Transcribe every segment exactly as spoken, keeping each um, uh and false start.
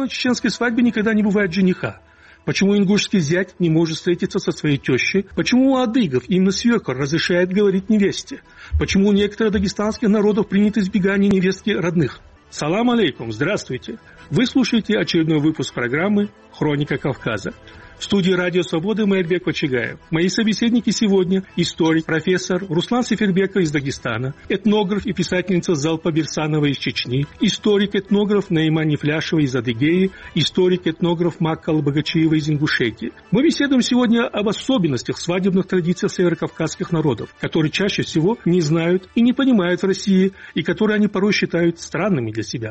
на чеченской свадьбе никогда не бывает жениха? Почему ингушский зять не может встретиться со своей тещей? Почему у адыгов именно свекор разрешает говорить невесте? Почему у некоторых дагестанских народов принято избегание невестки родных? Салам алейкум, здравствуйте. Вы слушаете очередной выпуск программы «Хроника Кавказа». В студии «Радио Свободы» Майрбек Вачигаев. Мои собеседники сегодня – историк, профессор Руслан Сефербеков из Дагестана, этнограф и писательница Залпа Берсанова из Чечни, историк-этнограф Наиман Нефляшева из Адыгеи, историк-этнограф Макка Албагачиева из Ингушетии. Мы беседуем сегодня об особенностях свадебных традиций северокавказских народов, которые чаще всего не знают и не понимают в России, и которые они порой считают странными для себя.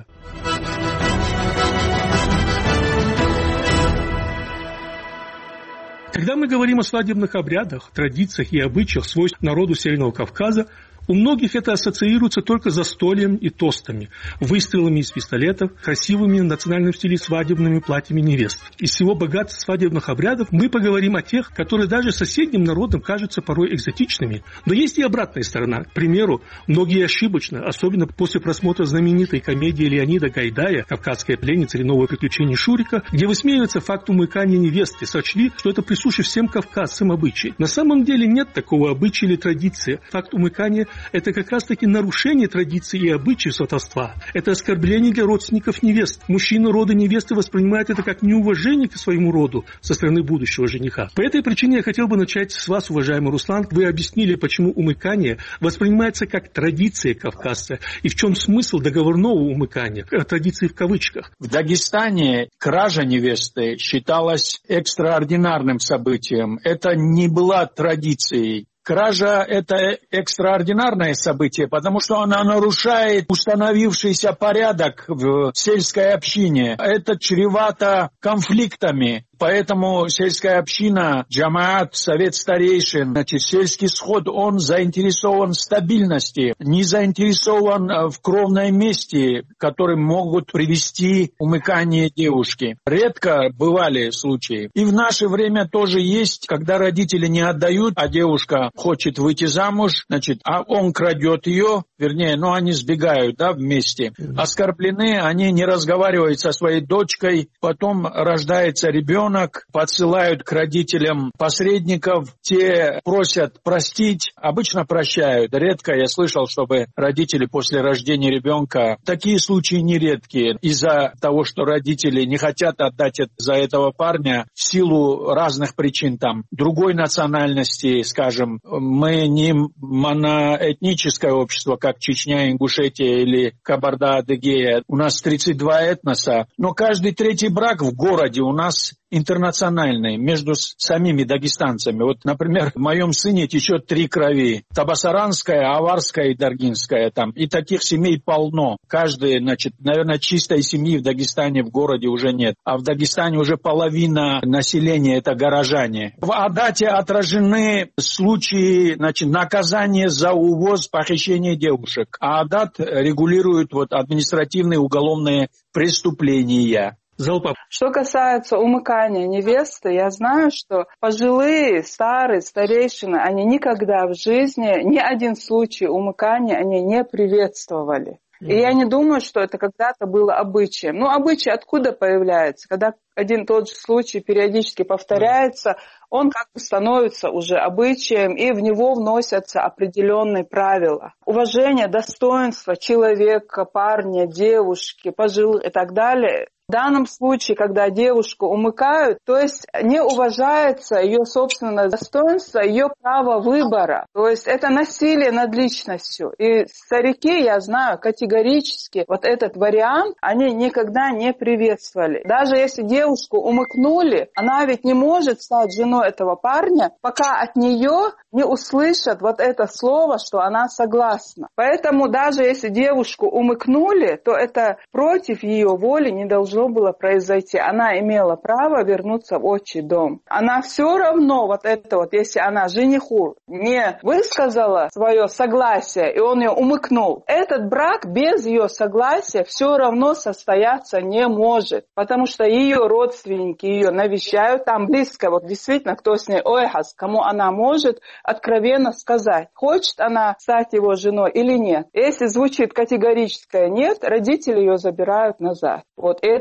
Когда мы говорим о свадебных обрядах, традициях и обычаях свойств народу Северного Кавказа, у многих это ассоциируется только с застольем и тостами, выстрелами из пистолетов, красивыми в национальном стиле свадебными платьями невест. Из всего богатства свадебных обрядов мы поговорим о тех, которые даже соседним народам кажутся порой экзотичными. Но есть и обратная сторона. К примеру, многие ошибочно, особенно после просмотра знаменитой комедии Леонида Гайдая «Кавказская пленница» или «Новые приключения Шурика», где высмеивается факт умыкания невесты, сочли, что это присуще всем кавказцам обычай. На самом деле нет такого обычая или традиции. Факт умыкания – это как раз-таки нарушение традиций и обычаев сватовства. Это оскорбление для родственников невест. Мужчина рода невесты воспринимает это как неуважение к своему роду со стороны будущего жениха. По этой причине я хотел бы начать с вас, уважаемый Руслан. Вы объяснили, почему умыкание воспринимается как традиция кавказца и в чем смысл договорного умыкания, традиции в кавычках. В Дагестане кража невесты считалась экстраординарным событием. Это не была традицией. Кража – это экстраординарное событие, потому что она нарушает установившийся порядок в сельской общине. Это чревато конфликтами. Поэтому сельская община, джамаат, совет старейшин, значит, сельский сход, он заинтересован в стабильности, не заинтересован в кровной мести, которые могут привести к умыканию девушки. Редко бывали случаи. И в наше время тоже есть, когда родители не отдают, а девушка хочет выйти замуж, значит, а он крадет ее, вернее, ну они сбегают, да, вместе. Оскорблены, они не разговаривают со своей дочкой, потом рождается ребенок, подсылают к родителям посредников, те просят простить, обычно прощают. Редко я слышал, чтобы родители после рождения ребенка, такие случаи нередкие, из-за того, что родители не хотят отдать за этого парня в силу разных причин, там, другой национальности, скажем, мы не моноэтническое общество, как Чечня, Ингушетия или Кабарда-Адыгея, у нас тридцать два этноса, но каждый третий брак в городе у нас интернациональный, между самими дагестанцами. Вот, например, в моем сыне течет три крови. Табасаранская, аварская и даргинская там. И таких семей полно. Каждая, значит, наверное, чистой семьи в Дагестане, в городе уже нет. А в Дагестане уже половина населения – это горожане. В Адате отражены случаи, значит, наказания за увоз, похищение девушек. А Адат регулирует вот административные уголовные преступления. Залпа. Что касается умыкания невесты, я знаю, что пожилые, старые, старейшины, они никогда в жизни, ни один случай умыкания они не приветствовали. И я не думаю, что это когда-то было обычаем. Ну, обычай откуда появляется? Когда один и тот же случай периодически повторяется, он как бы становится уже обычаем, и в него вносятся определенные правила. Уважение, достоинство человека, парня, девушки, пожилых и так далее. В данном случае, когда девушку умыкают, то есть не уважается ее собственное достоинство, ее право выбора. То есть это насилие над личностью. И старики, я знаю, категорически вот этот вариант они никогда не приветствовали. Даже если девушку умыкнули, она ведь не может стать женой этого парня, пока от нее не услышат вот это слово, что она согласна. Поэтому даже если девушку умыкнули, то это против ее воли не должно было произойти. Она имела право вернуться в отчий дом. Она все равно, вот это вот, если она жениху не высказала свое согласие, и он ее умыкнул, этот брак без ее согласия все равно состояться не может. Потому что ее родственники ее навещают, там близко, вот действительно, кто с ней ойхас, кому она может откровенно сказать, хочет она стать его женой или нет. Если звучит категорическое нет, родители ее забирают назад. Вот. И это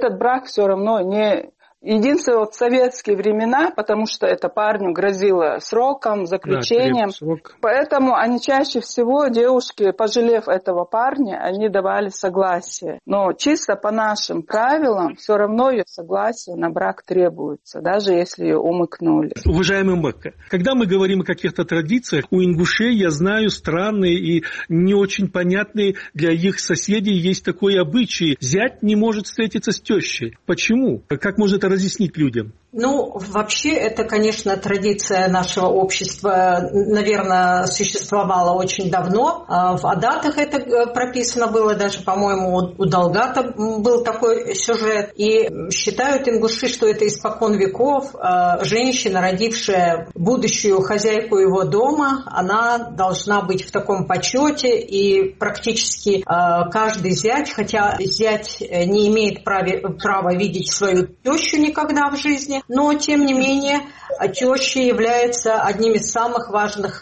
этот брак все равно не... Единственное, вот в советские времена, потому что это парню грозило сроком, заключением. Да, срок. Поэтому они чаще всего, девушки, пожалев этого парня, они давали согласие. Но чисто по нашим правилам, все равно ее согласие на брак требуется, даже если ее умыкнули. Уважаемый Макка, когда мы говорим о каких-то традициях, у ингушей, я знаю, странные и не очень понятные для их соседей есть такой обычай. Зять не может встретиться с тещей. Почему? Как может это разъяснить людям? Ну, вообще, это, конечно, традиция нашего общества, наверное, существовала очень давно. В Адатах это прописано было, даже, по-моему, у Далгата был такой сюжет. И считают ингуши, что это испокон веков. Женщина, родившая будущую хозяйку его дома, она должна быть в таком почете. И практически каждый зять, хотя зять не имеет права видеть свою тещу никогда в жизни, но, тем не менее, теща является одним из самых важных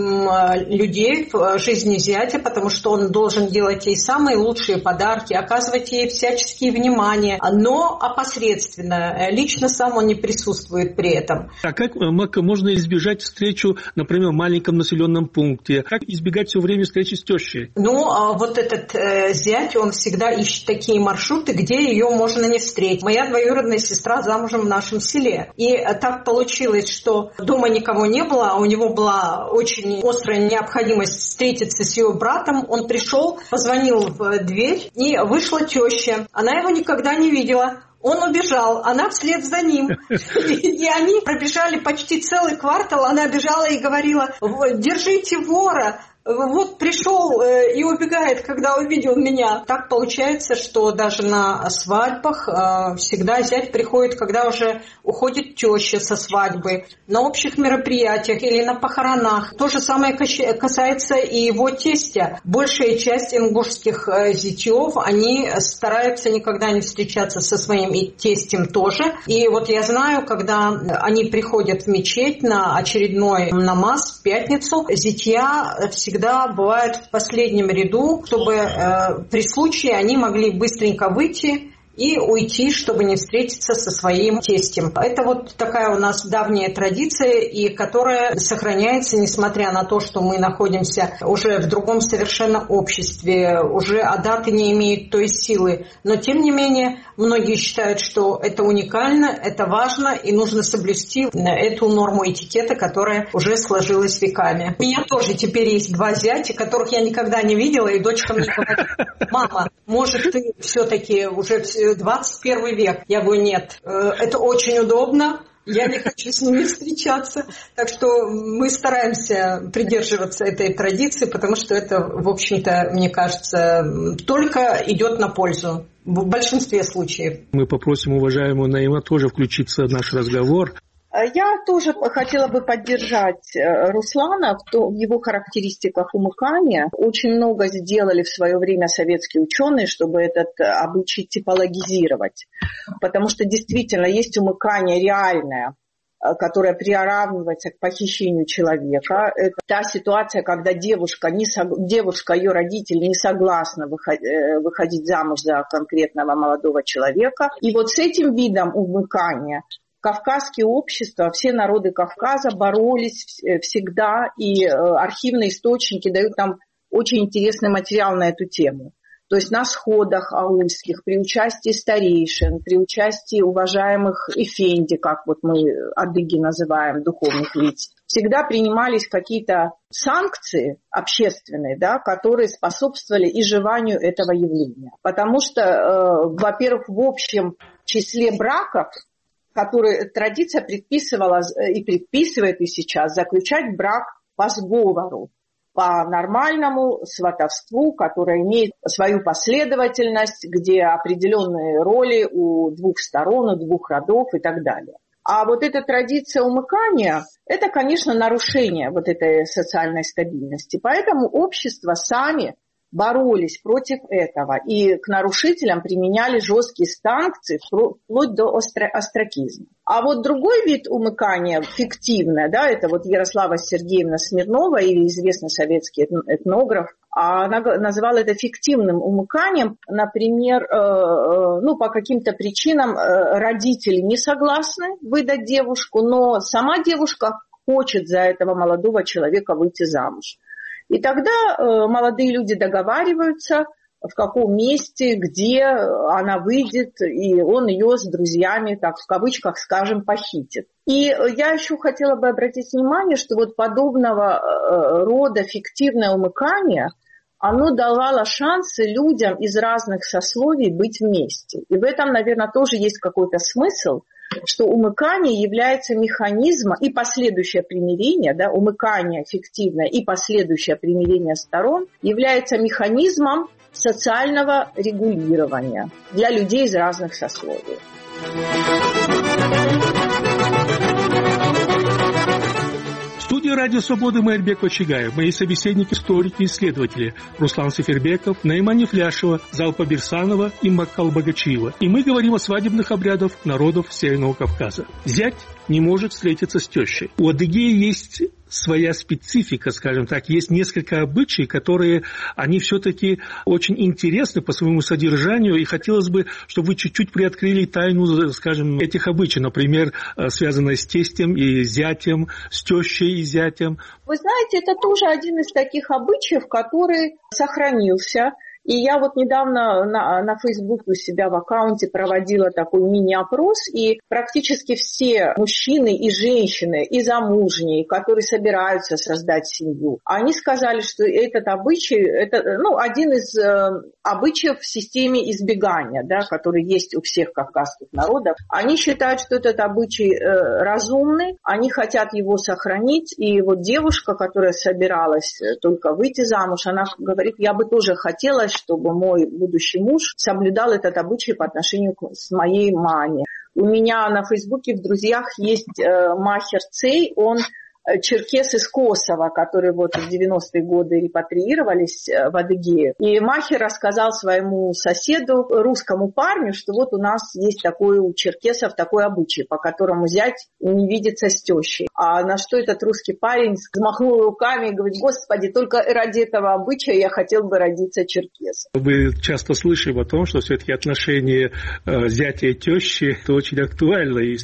людей в жизни зятя, потому что он должен делать ей самые лучшие подарки, оказывать ей всяческие внимания, но опосредственно. Лично сам он не присутствует при этом. А как можно избежать встречу, например, в маленьком населенном пункте? Как избегать все время встречи с тещей? Ну, вот этот э, зять, он всегда ищет такие маршруты, где ее можно не встретить. Моя двоюродная сестра замужем в нашем селе. И так получилось, что дома никого не было, а у него была очень острая необходимость встретиться с ее братом. Он пришел, позвонил в дверь, и вышла теща. Она его никогда не видела. Он убежал, она вслед за ним. И они пробежали почти целый квартал. Она бежала и говорила: «Держите вора». Вот пришел э, и убегает, когда увидел меня. Так получается, что даже на свадьбах э, всегда зять приходит, когда уже уходит теща со свадьбы. На общих мероприятиях или на похоронах. То же самое касается и его тестя. Большая часть ингушских э, зятьев, они стараются никогда не встречаться со своим тестем тоже. И вот я знаю, когда они приходят в мечеть на очередной намаз в пятницу, зятья всегда всегда бывают в последнем ряду, чтобы э, при случае они могли быстренько выйти и уйти, чтобы не встретиться со своим тестем. Это вот такая у нас давняя традиция, и которая сохраняется, несмотря на то, что мы находимся уже в другом совершенно обществе, уже адаты не имеют той силы. Но, тем не менее, многие считают, что это уникально, это важно, и нужно соблюсти эту норму этикета, которая уже сложилась веками. У меня тоже теперь есть два зятя, которых я никогда не видела, и дочка мне говорит: «Мама, может, ты все-таки уже двадцать первый век». Я говорю: нет, это очень удобно, я не хочу с ними встречаться. Так что мы стараемся придерживаться этой традиции, потому что это, в общем-то, мне кажется, только идет на пользу в большинстве случаев. Мы попросим уважаемую Наима тоже включиться в наш разговор. Я тоже хотела бы поддержать Руслана в его характеристиках умыкания. Очень много сделали в свое время советские ученые, чтобы этот обычай типологизировать. Потому что действительно есть умыкание реальное, которое приравнивается к похищению человека. Это та ситуация, когда девушка, не сог... девушка, ее родители не согласны выходить, выходить замуж за конкретного молодого человека. И вот с этим видом умыкания кавказские общества, все народы Кавказа боролись всегда, и архивные источники дают нам очень интересный материал на эту тему. То есть на сходах аульских, при участии старейшин, при участии уважаемых эфенди, как вот мы адыги называем, духовных лиц, всегда принимались какие-то санкции общественные, да, которые способствовали изживанию этого явления. Потому что, э, во-первых, в общем числе браков, которые традиция предписывала и предписывает и сейчас, заключать брак по сговору, по нормальному сватовству, которое имеет свою последовательность, где определенные роли у двух сторон, у двух родов и так далее. А вот эта традиция умыкания, это, конечно, нарушение вот этой социальной стабильности. Поэтому общества сами боролись против этого и к нарушителям применяли жесткие санкции вплоть до остракизма. А вот другой вид умыкания, фиктивное, да, это вот Ярослава Сергеевна Смирнова, или известный советский этнограф, А она называла это фиктивным умыканием. Например, ну, по каким-то причинам родители не согласны выдать девушку, но сама девушка хочет за этого молодого человека выйти замуж. И тогда молодые люди договариваются, в каком месте, где она выйдет, и он ее с друзьями, так в кавычках скажем, похитит. И я еще хотела бы обратить внимание, что вот подобного рода фиктивное умыкание, оно давало шансы людям из разных сословий быть вместе. И в этом, наверное, тоже есть какой-то смысл, что умыкание является механизмом и последующее примирение, да, умыкание фиктивное и последующее примирение сторон является механизмом социального регулирования для людей из разных сословий. В студии «Радио Свободы» Майрбек Очигаев, мои собеседники, историки и исследователи Руслан Сефербеков, Наима Нефляшева, Залпа Берсанова и Маккал Багачиева. И мы говорим о свадебных обрядах народов Северного Кавказа. Зять не может встретиться с тещей. У Адыгеи есть своя специфика, скажем так, есть несколько обычаев, которые, они все-таки очень интересны по своему содержанию, и хотелось бы, чтобы вы чуть-чуть приоткрыли тайну, скажем, этих обычаев, например, связанные с тестем и зятем, с тещей и зятем. Вы знаете, это тоже один из таких обычаев, который сохранился. И я вот недавно на, на Фейсбуке у себя в аккаунте проводила такой мини-опрос, и практически все мужчины и женщины, и замужние, которые собираются создать семью, они сказали, что этот обычай, это ну, один из э, обычаев в системе избегания, да, который есть у всех кавказских народов. Они считают, что этот обычай э, разумный, они хотят его сохранить, и вот девушка, которая собиралась только выйти замуж, она говорит, я бы тоже хотела, чтобы мой будущий муж соблюдал этот обычай по отношению к моей маме. У меня на Фейсбуке в друзьях есть э, Махер Цей, он черкес из Косово, которые вот в девяностые годы репатриировались в Адыгею. И Махер рассказал своему соседу, русскому парню, что вот у нас есть такой у черкесов такой обычай, по которому зять не видится с тещей. А на что этот русский парень взмахнул руками и говорит, господи, только ради этого обычая я хотел бы родиться черкесом. Вы часто слышим о том, что все-таки отношения э, зятя и тещи это очень актуально, и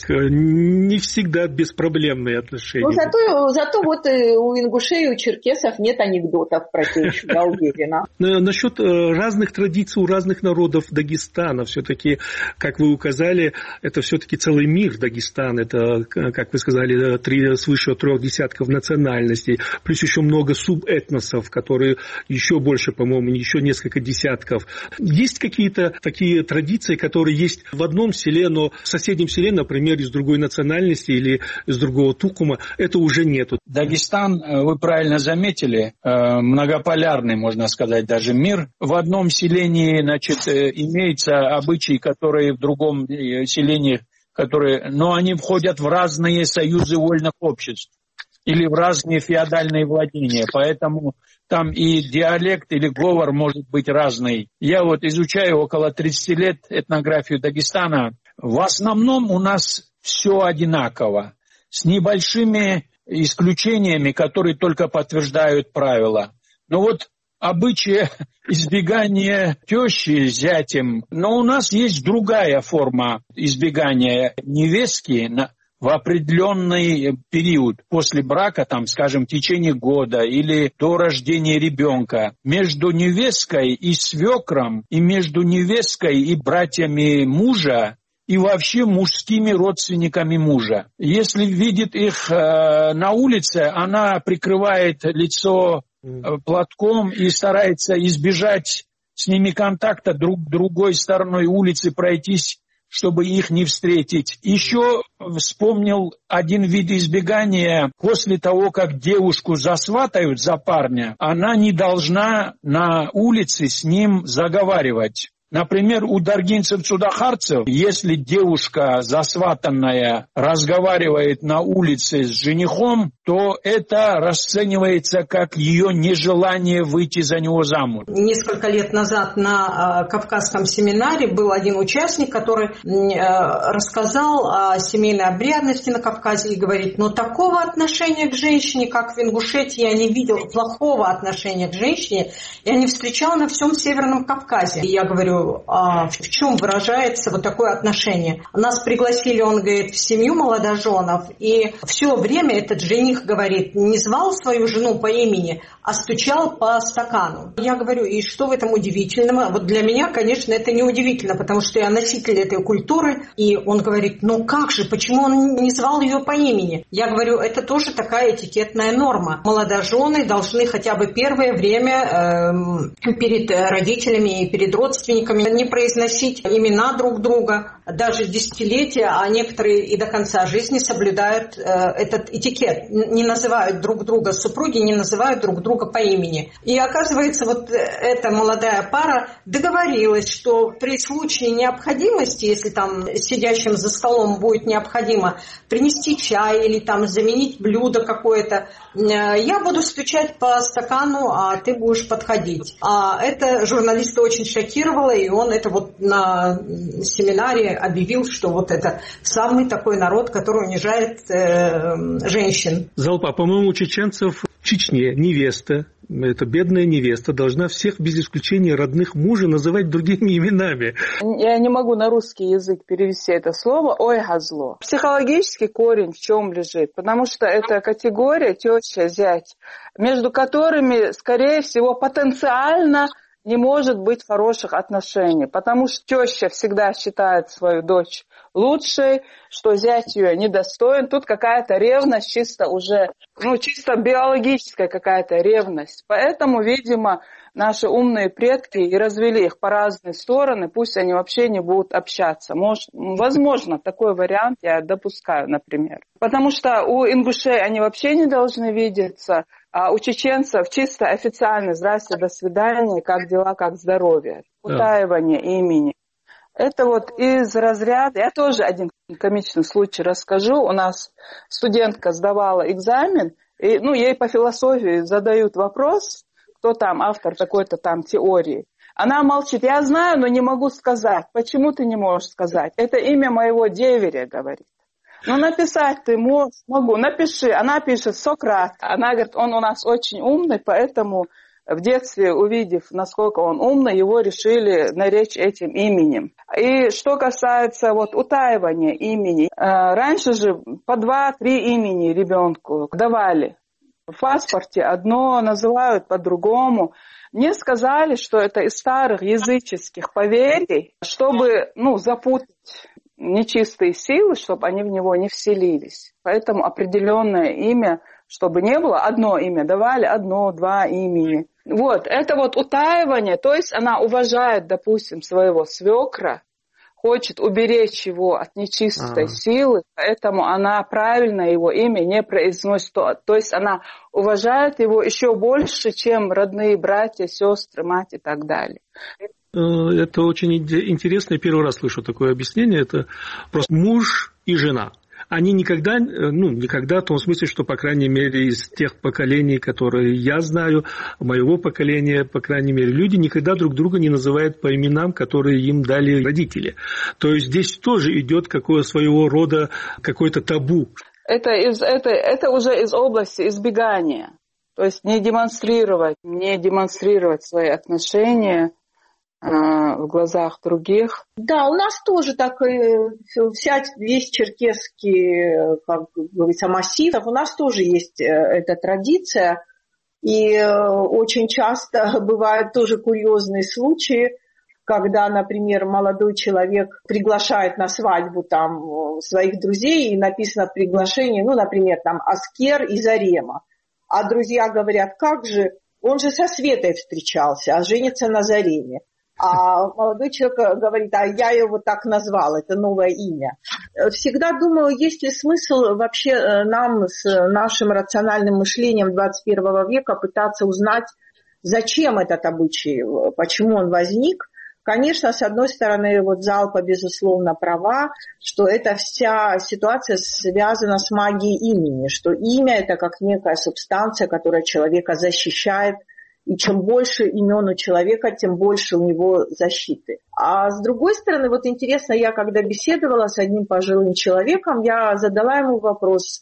не всегда беспроблемные отношения. Ну, зато Зато вот у ингушей, у черкесов нет анекдотов про тещу, я уверена. Насчет разных традиций у разных народов Дагестана, все-таки, как вы указали, это все-таки целый мир Дагестан, это, как вы сказали, три, свыше трех десятков национальностей, плюс еще много субэтносов, которые еще больше, по-моему, еще несколько десятков. Есть какие-то такие традиции, которые есть в одном селе, но в соседнем селе, например, из другой национальности или из другого тукума, это уже нету. Дагестан, вы правильно заметили, многополярный, можно сказать, даже мир. В одном селении, значит, имеются обычаи, которые в другом селении, которые, но они входят в разные союзы вольных обществ или в разные феодальные владения, поэтому там и диалект или говор может быть разный. Я вот изучаю около тридцати лет этнографию Дагестана. В основном у нас все одинаково, с небольшими исключениями, которые только подтверждают правила. Но вот обычаи избегания тещи зятем, но у нас есть другая форма избегания невестки на, в определенный период после брака, там, скажем, в течение года или до рождения ребенка. Между невесткой и свекром, и между невесткой и братьями мужа, и вообще мужскими родственниками мужа. Если видит их э, на улице, она прикрывает лицо э, платком и старается избежать с ними контакта, друг другой стороной улицы пройтись, чтобы их не встретить. Еще вспомнил один вид избегания. После того, как девушку засватают за парня, она не должна на улице с ним заговаривать. Например, у даргинцев-чудохарцев, если девушка засватанная разговаривает на улице с женихом, то это расценивается как ее нежелание выйти за него замуж. Несколько лет назад на э, Кавказском семинаре был один участник, который э, рассказал о семейной обрядности на Кавказе и говорит, но такого отношения к женщине, как в Ингушетии, я не видел, плохого отношения к женщине, я не встречал на всем Северном Кавказе. И я говорю, а в чем выражается вот такое отношение? Нас пригласили, он говорит, в семью молодоженов, и все время этот жених, говорит, не звал свою жену по имени, а стучал по стакану. Я говорю, и что в этом удивительного? Вот для меня, конечно, это не удивительно, потому что я носитель этой культуры, и он говорит, ну как же, почему он не звал ее по имени? Я говорю, это тоже такая этикетная норма. Молодожены должны хотя бы первое время э, перед родителями и перед родственниками не произносить имена друг друга, даже десятилетия, а некоторые и до конца жизни соблюдают э, этот этикет. Не называют друг друга, супруги не называют друг друга по имени. И оказывается, вот эта молодая пара договорилась, что при случае необходимости, если там сидящим за столом будет необходимо принести чай или там заменить блюдо какое-то, я буду стучать по стакану, а ты будешь подходить. А это журналиста очень шокировало, и он это вот на семинаре объявил, что вот это самый такой народ, который унижает э, женщин. Залпа, по-моему, у чеченцев в Чечне невеста, эта бедная невеста, должна всех без исключения родных мужа называть другими именами. Я не могу на русский язык перевести это слово «ой, газло». Психологический корень в чем лежит? Потому что это категория теща, зять, между которыми, скорее всего, потенциально не может быть хороших отношений, потому что теща всегда считает свою дочь лучшей, что зять ее недостоин. Тут какая-то ревность чисто уже, ну, чисто биологическая какая-то ревность. Поэтому, видимо, наши умные предки и развели их по разные стороны, пусть они вообще не будут общаться. Может, возможно, такой вариант я допускаю, например. Потому что у ингушей они вообще не должны видеться, а у чеченцев чисто официально «здрасте, до свидания, как дела, как здоровье», утаивание имени. Это вот из разряда, я тоже один комичный случай расскажу. У нас студентка сдавала экзамен, и, ну, ей по философии задают вопрос, кто там автор такой-то там теории. Она молчит, я знаю, но не могу сказать. Почему ты не можешь сказать? Это имя моего деверя, говорит. Ну, написать ты можешь, могу, напиши. Она пишет Сократ. Она говорит, он у нас очень умный, поэтому в детстве, увидев, насколько он умный, его решили наречь этим именем. И что касается вот утаивания имени, раньше же по два-три имени ребенку давали. В паспорте одно называют по-другому. Мне сказали, что это из старых языческих поверий, чтобы, ну, запутать нечистые силы, чтобы они в него не вселились. Поэтому определенное имя, чтобы не было одно имя, давали одно-два имени. Вот, это вот утаивание, то есть она уважает, допустим, своего свекра, хочет уберечь его от нечистой А-а-а. силы, поэтому она правильно его имя не произносит. То, то есть она уважает его еще больше, чем родные братья, сестры, мать и так далее. Это очень интересно. Я первый раз слышу такое объяснение. Это просто муж и жена. Они никогда, ну, никогда в том смысле, что, по крайней мере, из тех поколений, которые я знаю, моего поколения, по крайней мере, люди никогда друг друга не называют по именам, которые им дали родители. То есть здесь тоже идет какое своего рода какое-то табу. Это, из, это, это уже из области избегания. То есть не демонстрировать, не демонстрировать свои отношения в глазах других. Да, у нас тоже так вся, весь черкесский, как говорится, массив, у нас тоже есть эта традиция, и очень часто бывают тоже курьезные случаи, когда, например, молодой человек приглашает на свадьбу там своих друзей, и написано в приглашении, ну, например, там Аскер и Зарема, а друзья говорят, как же, он же со Светой встречался, а женится на Зареме. А молодой человек говорит, а я его так назвал, это новое имя. Всегда думаю, есть ли смысл вообще нам с нашим рациональным мышлением двадцать первого века пытаться узнать, зачем этот обычай, почему он возник. Конечно, с одной стороны, вот Залпа, безусловно, права, что эта вся ситуация связана с магией имени, что имя – это как некая субстанция, которая человека защищает, и чем больше имен у человека, тем больше у него защиты. А с другой стороны, вот интересно, я когда беседовала с одним пожилым человеком, я задала ему вопрос: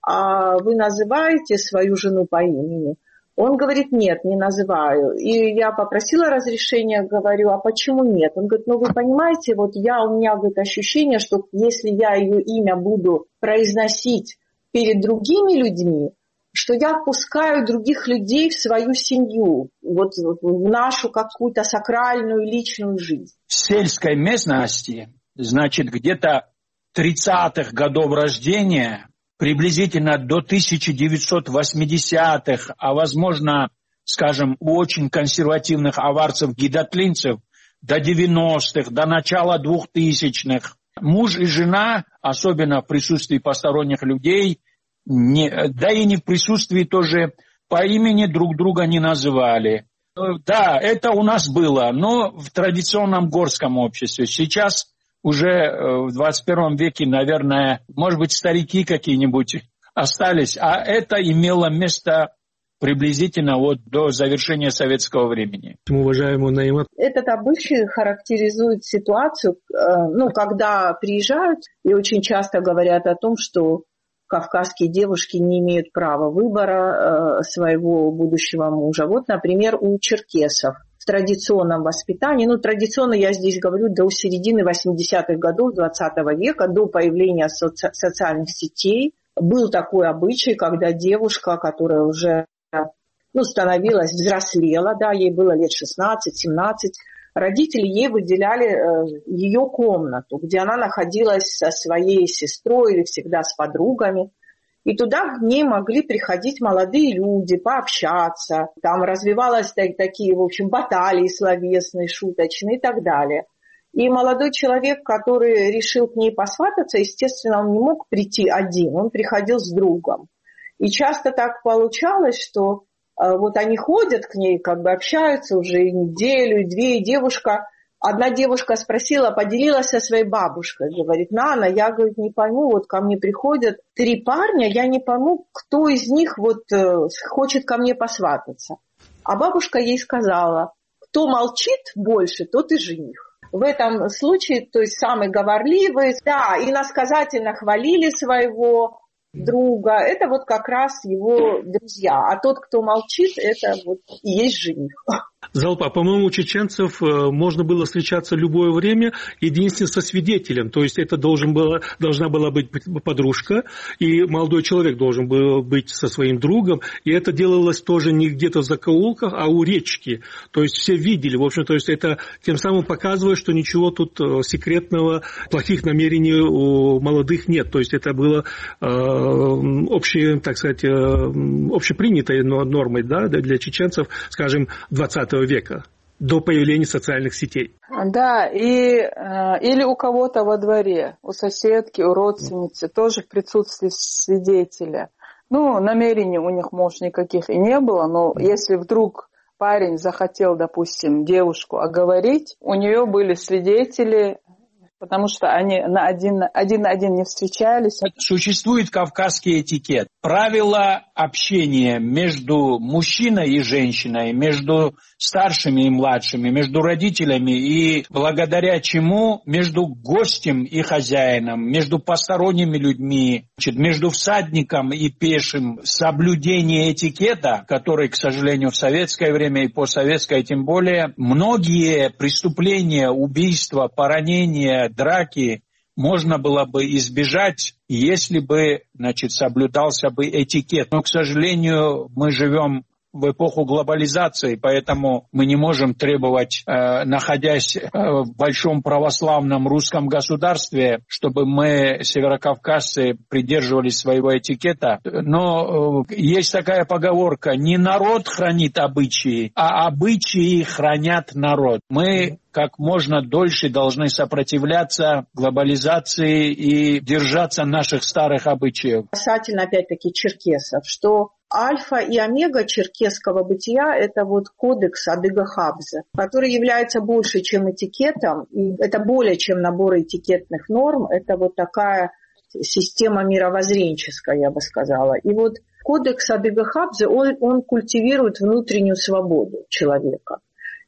а вы называете свою жену по имени? Он говорит: нет, не называю. И я попросила разрешения, говорю: а почему нет? Он говорит: ну вы понимаете, вот я, у меня говорит, ощущение, что если я ее имя буду произносить перед другими людьми, что я впускаю других людей в свою семью, вот в нашу какую-то сакральную личную жизнь. В сельской местности, значит, где-то тридцатых годов рождения, приблизительно до тысяча девятьсот восьмидесятых, а возможно, скажем, у очень консервативных аварцев-гидотлинцев до девяностых, до начала двухтысячных, муж и жена, особенно в присутствии посторонних людей, не, да и не в присутствии тоже, по имени друг друга не называли. Да, это у нас было, но в традиционном горском обществе. Сейчас уже в двадцать первом веке, наверное, может быть, старики какие-нибудь остались, а это имело место приблизительно вот до завершения советского времени. Уважаемый Наима, этот обычай характеризует ситуацию, ну, когда приезжают и очень часто говорят о том, что кавказские девушки не имеют права выбора своего будущего мужа. Вот, например, у черкесов в традиционном воспитании, ну, традиционно я здесь говорю до середины восьмидесятых годов двадцатого века, до появления соци- социальных сетей, был такой обычай, когда девушка, которая уже, ну, становилась, взрослела, да, ей было лет шестнадцать-семнадцать, родители ей выделяли э, ее комнату, где она находилась со своей сестрой или всегда с подругами. И туда к ней могли приходить молодые люди, пообщаться. Там развивались так, такие, в общем, баталии словесные, шуточные и так далее. И молодой человек, который решил к ней посвататься, естественно, он не мог прийти один, он приходил с другом. И часто так получалось, что вот они ходят к ней, как бы общаются уже неделю, две, и девушка, одна девушка спросила, поделилась со своей бабушкой, говорит: Нана, я, говорит, не пойму, вот ко мне приходят три парня, я не пойму, кто из них вот хочет ко мне посвататься. А бабушка ей сказала: кто молчит больше, тот и жених. В этом случае, то есть самый говорливый, да, иносказательно хвалили своего друга, это вот как раз его друзья. А тот, кто молчит, это вот и есть жених. Залпа, по-моему, у чеченцев можно было встречаться любое время, единственное со свидетелем. То есть это должен было, должна была быть подружка, и молодой человек должен был быть со своим другом. И это делалось тоже не где-то в закоулках, а у речки. То есть все видели. В общем, то есть это тем самым показывает, что ничего тут секретного, плохих намерений у молодых нет. То есть это было э, общей, так сказать, э, общепринятой нормой, да, для чеченцев, скажем, двадцатого века, до появления социальных сетей. Да, и, э, или у кого-то во дворе, у соседки, у родственницы, тоже в присутствии свидетеля. Ну, намерений у них, может, никаких и не было, но если вдруг парень захотел, допустим, девушку оговорить, у нее были свидетели, потому что они на один, один на один не встречались. Существует кавказский этикет. Правила общения между мужчиной и женщиной, между старшими и младшими, между родителями и благодаря чему между гостем и хозяином, между посторонними людьми, между всадником и пешим. Соблюдение этикета, который, к сожалению, в советское время и постсоветское, тем более, многие преступления, убийства, поранения, драки можно было бы избежать, если бы, значит, соблюдался бы этикет. Но, к сожалению, мы живем в эпоху глобализации, поэтому мы не можем требовать, э, находясь э, в большом православном русском государстве, чтобы мы, северокавказцы, придерживались своего этикета. Но э, есть такая поговорка: не народ хранит обычаи, а обычаи хранят народ. Мы как можно дольше должны сопротивляться глобализации и держаться наших старых обычаев. Касательно, опять-таки, черкесов, что альфа и омега черкесского бытия – это вот кодекс Адыга-Хабза, который является больше, чем этикетом, и это более чем набор этикетных норм, это вот такая система мировоззренческая, я бы сказала. И вот кодекс Адыга-Хабза, он, он культивирует внутреннюю свободу человека.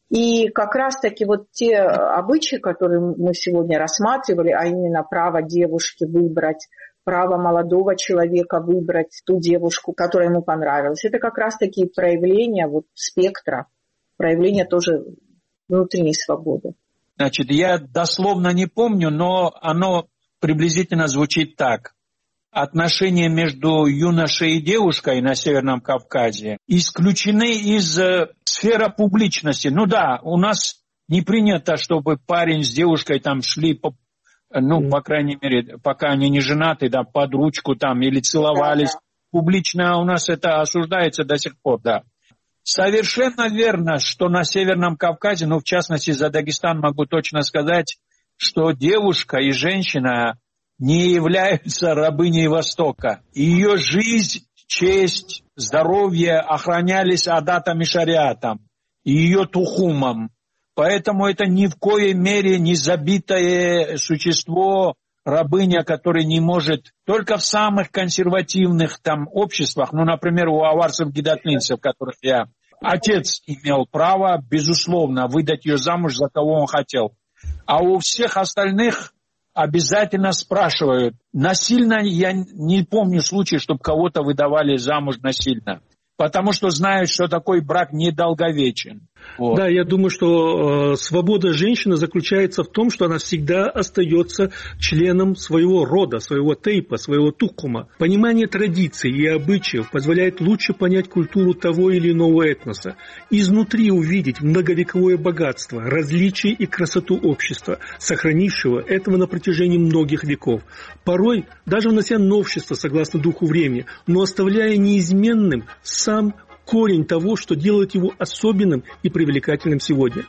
И как раз-таки вот те обычаи, которые мы сегодня рассматривали, а именно право девушки выбрать, право молодого человека выбрать ту девушку, которая ему понравилась, это как раз-таки проявления вот спектра, проявления тоже внутренней свободы. Значит, я дословно не помню, но оно приблизительно звучит так. Отношения между юношей и девушкой на Северном Кавказе исключены из э, сферы публичности. Ну да, у нас не принято, чтобы парень с девушкой там шли, по, ну, mm. по крайней мере, пока они не женаты, да, под ручку там или целовались. Да, да. Публично у нас это осуждается до сих пор, да. Совершенно верно, что на Северном Кавказе, ну, в частности, за Дагестан могу точно сказать, что девушка и женщина не являются рабыней Востока. Ее жизнь, честь, здоровье охранялись адатом и шариатом, и ее тухумом. Поэтому это ни в коей мере не забитое существо, рабыня, которая не может только в самых консервативных там обществах, ну, например, у аварцев-гидотлинцев, которых я... Отец имел право, безусловно, выдать ее замуж, за кого он хотел. А у всех остальных обязательно спрашивают. Насильно, я не помню случая, чтобы кого-то выдавали замуж насильно. Потому что знают, что такой брак недолговечен. Вот. Да, я думаю, что э, свобода женщины заключается в том, что она всегда остается членом своего рода, своего тейпа, своего тукума. Понимание традиций и обычаев позволяет лучше понять культуру того или иного этноса, изнутри увидеть многовековое богатство, различия и красоту общества, сохранившего этого на протяжении многих веков. Порой даже внося новшества согласно духу времени, но оставляя неизменным сам корень того, что делает его особенным и привлекательным сегодня.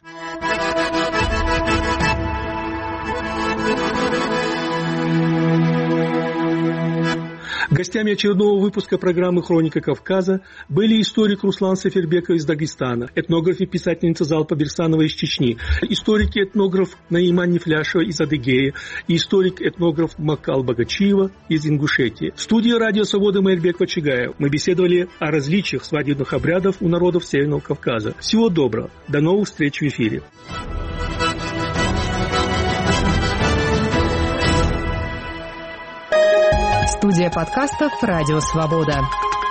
Гостями очередного выпуска программы «Хроника Кавказа» были историк Руслан Сафербеков из Дагестана, этнограф и писательница Залпа Берсанова из Чечни, историк и этнограф Наиман Нефляшева из Адыгеи и историк-этнограф Макал Багачиева из Ингушетии. В студии «Радио Свобода» Майрбек Вачигаев. Мы беседовали о различиях свадебных обрядов у народов Северного Кавказа. Всего доброго. До новых встреч в эфире. Студия подкастов «Радио Свобода».